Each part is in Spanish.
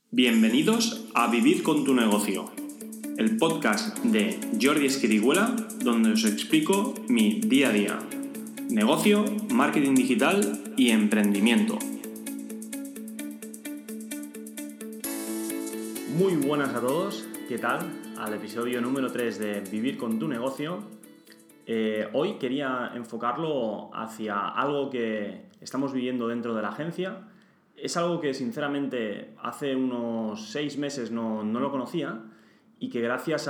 Bienvenidos a Vivir con tu negocio, el podcast de Jordi Esquiriguela, donde os explico mi día a día, negocio, marketing digital y emprendimiento. Muy buenas a todos, ¿qué tal? Al episodio número 3 de Vivir con tu negocio. Hoy quería enfocarlo hacia algo que estamos viviendo dentro de la agencia. Es algo que sinceramente hace unos 6 meses no lo conocía y que gracias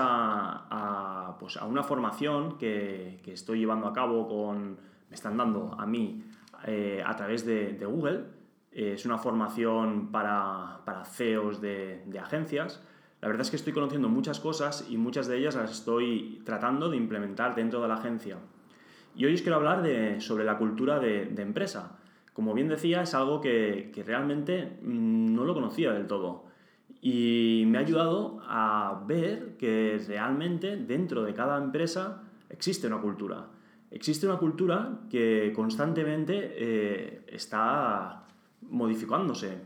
a una formación que estoy llevando a cabo me están dando a mí a través de Google. Es una formación para CEOs de agencias. La verdad es que estoy conociendo muchas cosas y muchas de ellas las estoy tratando de implementar dentro de la agencia. Y hoy os quiero hablar sobre la cultura de empresa. Como bien decía, es algo que realmente no lo conocía del todo. Y me ha ayudado a ver que realmente dentro de cada empresa existe una cultura. Existe una cultura que constantemente está modificándose.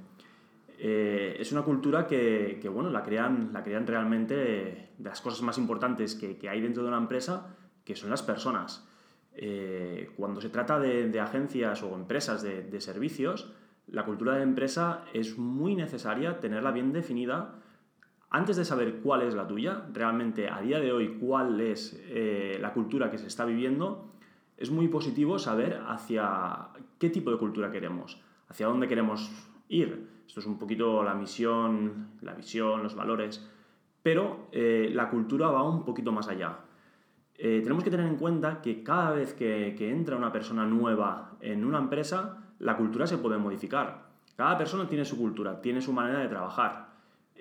Es una cultura que la crean realmente de las cosas más importantes que hay dentro de una empresa, que son las personas. Cuando se trata de agencias o empresas de servicios, la cultura de empresa es muy necesaria tenerla bien definida antes de saber cuál es la tuya. Realmente, a día de hoy, cuál es la cultura que se está viviendo. Es muy positivo saber hacia qué tipo de cultura queremos, hacia dónde queremos ir. Esto es un poquito la misión, la visión, los valores, pero la cultura va un poquito más allá. Tenemos que tener en cuenta que cada vez que entra una persona nueva en una empresa, la cultura se puede modificar. Cada persona tiene su cultura, tiene su manera de trabajar.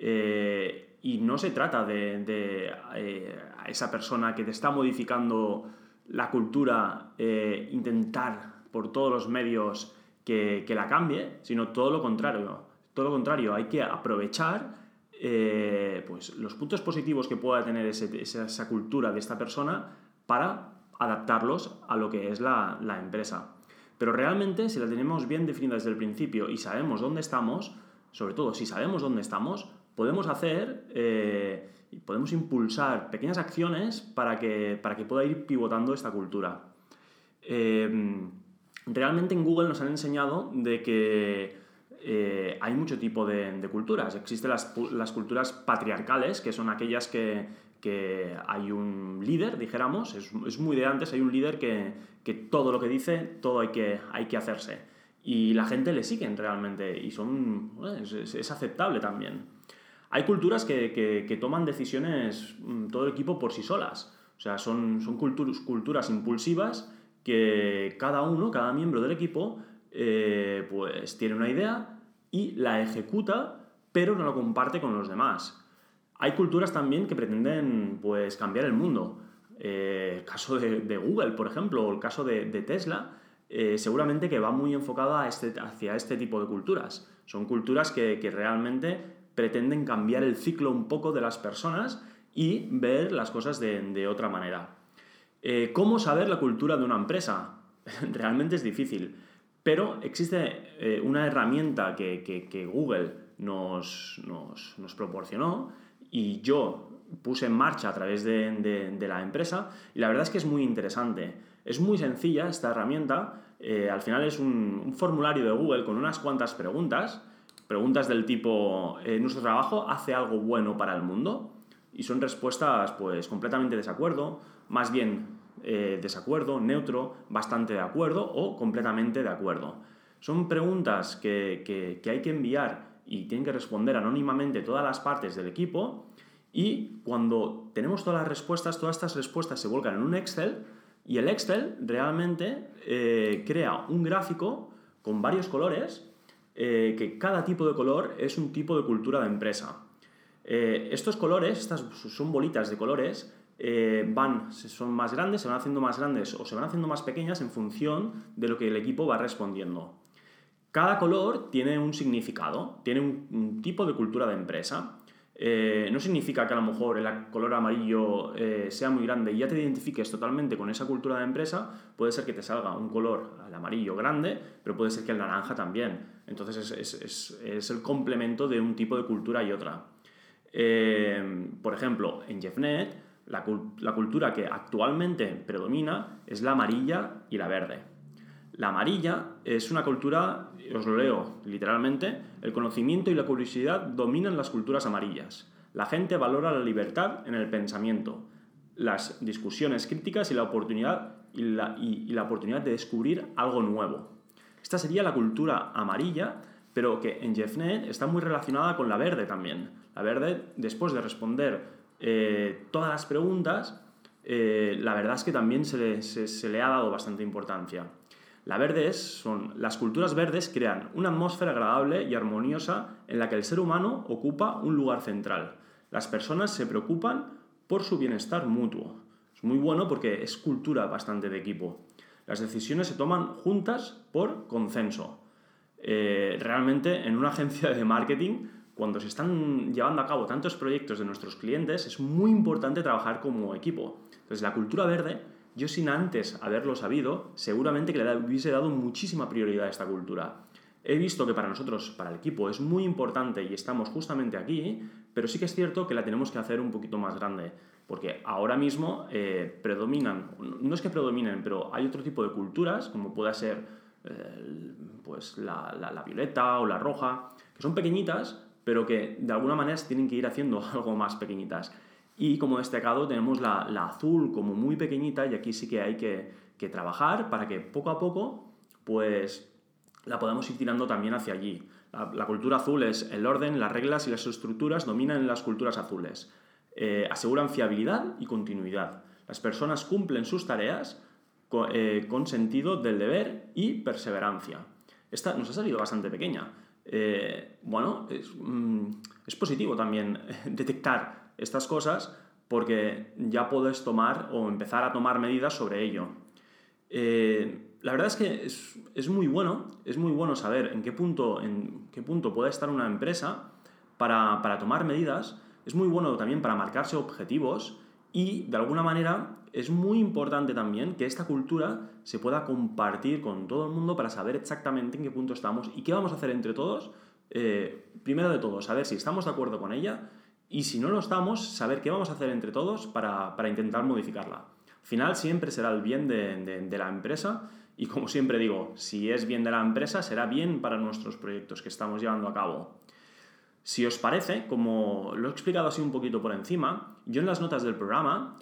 Y no se trata de a esa persona que te está modificando la cultura intentar por todos los medios que la cambie, sino todo lo contrario. Todo lo contrario, hay que aprovechar los puntos positivos que pueda tener esa cultura de esta persona para adaptarlos a lo que es la empresa. Pero realmente, si la tenemos bien definida desde el principio y sabemos dónde estamos, sobre todo si sabemos dónde estamos, podemos hacer y podemos impulsar pequeñas acciones para que pueda ir pivotando esta cultura. Realmente en Google nos han enseñado de que hay mucho tipo de culturas. Existen las culturas patriarcales, que son aquellas que hay un líder, dijéramos, es muy de antes, hay un líder que todo lo que dice, todo hay que hacerse. Y la gente le siguen realmente y es aceptable también. Hay culturas que toman decisiones todo el equipo por sí solas. O sea, son culturas impulsivas que cada miembro del equipo tiene una idea y la ejecuta, pero no la comparte con los demás. Hay culturas también que pretenden cambiar el mundo. El caso de Google, por ejemplo, o el caso de Tesla, seguramente que va muy enfocado hacia este tipo de culturas. Son culturas que realmente pretenden cambiar el ciclo un poco de las personas y ver las cosas de otra manera. ¿Cómo saber la cultura de una empresa? Realmente es difícil. Pero existe una herramienta que Google nos proporcionó y yo puse en marcha a través de la empresa, y la verdad es que es muy interesante. Es muy sencilla esta herramienta. Al final es un formulario de Google con unas cuantas preguntas del tipo ¿nuestro trabajo hace algo bueno para el mundo? Y son respuestas completamente desacuerdo, más bien desacuerdo, neutro, bastante de acuerdo o completamente de acuerdo. Son preguntas que hay que enviar y tienen que responder anónimamente todas las partes del equipo, y cuando tenemos todas estas respuestas se vuelcan en un Excel, y el Excel realmente crea un gráfico con varios colores, que cada tipo de color es un tipo de cultura de empresa. Estos colores, estas son bolitas de colores, son más grandes, se van haciendo más grandes o se van haciendo más pequeñas en función de lo que el equipo va respondiendo. Cada color tiene un significado, tiene un tipo de cultura de empresa. No significa que a lo mejor el color amarillo sea muy grande y ya te identifiques totalmente con esa cultura de empresa. Puede ser que te salga un color, el amarillo, grande, pero puede ser que el naranja también. Entonces es el complemento de un tipo de cultura y otra. Por ejemplo, en JeffNet, la cultura que actualmente predomina es la amarilla y la verde. La amarilla es una cultura, os lo leo literalmente: el conocimiento y la curiosidad dominan las culturas amarillas. La gente valora la libertad en el pensamiento, las discusiones críticas y la oportunidad de descubrir algo nuevo. Esta sería la cultura amarilla, pero que en JeffNet está muy relacionada con la verde también. La verde, después de responder todas las preguntas, la verdad es que también se le ha dado bastante importancia. Las culturas verdes crean una atmósfera agradable y armoniosa en la que el ser humano ocupa un lugar central. Las personas se preocupan por su bienestar mutuo. Es muy bueno porque es cultura bastante de equipo. Las decisiones se toman juntas por consenso. Realmente en una agencia de marketing, cuando se están llevando a cabo tantos proyectos de nuestros clientes, es muy importante trabajar como equipo. Entonces la cultura verde, yo sin antes haberlo sabido, seguramente que le hubiese dado muchísima prioridad a esta cultura. He visto que para nosotros, para el equipo, es muy importante y estamos justamente aquí, pero sí que es cierto que la tenemos que hacer un poquito más grande, porque ahora mismo predominan, no es que predominen, pero hay otro tipo de culturas, como pueda ser pues la violeta o la roja, que son pequeñitas, pero que de alguna manera se tienen que ir haciendo algo más pequeñitas. Y como destacado tenemos la azul como muy pequeñita, y aquí sí que hay que trabajar para que poco a poco pues la podamos ir tirando también hacia allí. La cultura azul es el orden, las reglas y las estructuras dominan en las culturas azules. Aseguran fiabilidad y continuidad. Las personas cumplen sus tareas con sentido del deber y perseverancia. Esta nos ha salido bastante pequeña. Bueno, es positivo también detectar estas cosas, porque ya puedes tomar o empezar a tomar medidas sobre ello. La verdad es que es muy bueno saber en qué punto puede estar una empresa para tomar medidas. Es muy bueno también para marcarse objetivos, y de alguna manera es muy importante también que esta cultura se pueda compartir con todo el mundo para saber exactamente en qué punto estamos y qué vamos a hacer entre todos. Primero de todo, saber si estamos de acuerdo con ella, y si no lo estamos, saber qué vamos a hacer entre todos para intentar modificarla. Al final siempre será el bien de la empresa, y como siempre digo, si es bien de la empresa, será bien para nuestros proyectos que estamos llevando a cabo. Si os parece, como lo he explicado así un poquito por encima, yo en las notas del programa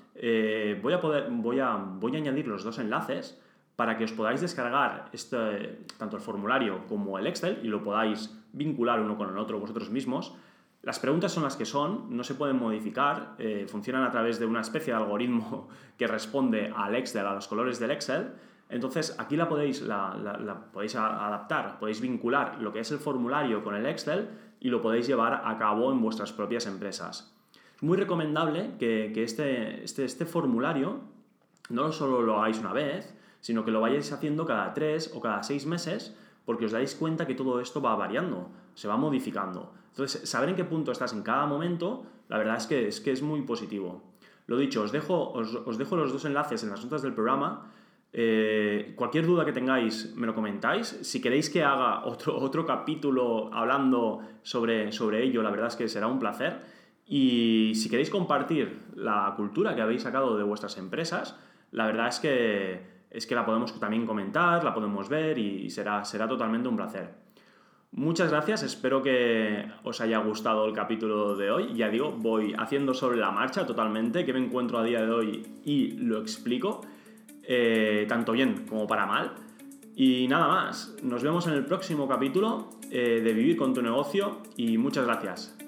voy a añadir los dos enlaces para que os podáis descargar tanto el formulario como el Excel y lo podáis vincular uno con el otro vosotros mismos. Las preguntas son las que son, no se pueden modificar, funcionan a través de una especie de algoritmo que responde al Excel, a los colores del Excel. Entonces aquí la podéis adaptar, podéis vincular lo que es el formulario con el Excel y lo podéis llevar a cabo en vuestras propias empresas. Es muy recomendable que este formulario no solo lo hagáis una vez, sino que lo vayáis haciendo cada 3 o cada 6 meses, porque os dais cuenta que todo esto va variando, se va modificando. Entonces, saber en qué punto estás en cada momento, la verdad es que es muy positivo. Lo dicho, os dejo los dos enlaces en las notas del programa. Cualquier duda que tengáis me lo comentáis. Si queréis que haga otro capítulo hablando sobre ello, la verdad es que será un placer. Y si queréis compartir la cultura que habéis sacado de vuestras empresas, la verdad es que la podemos también comentar, la podemos ver, y será totalmente un placer. Muchas gracias, espero que os haya gustado el capítulo de hoy. Ya digo, voy haciendo sobre la marcha totalmente, que me encuentro a día de hoy, y lo explico, tanto bien como para mal. Y nada más, nos vemos en el próximo capítulo de Vivir con tu negocio, y muchas gracias.